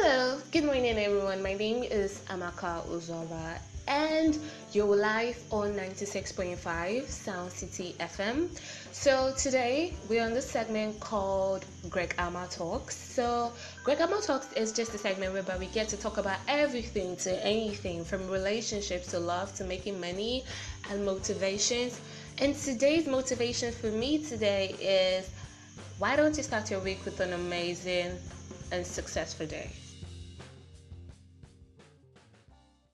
Hello, good morning everyone. My name is Amaka Uzova and you're live on 96.5 Sound City FM. So today we're on this segment called Greg Ama Talks. So Greg Ama Talks is just a segment whereby we get to talk about everything to anything, from relationships to love to making money and motivations. And today's motivation for me today is, why don't you start your week with an amazing and successful day?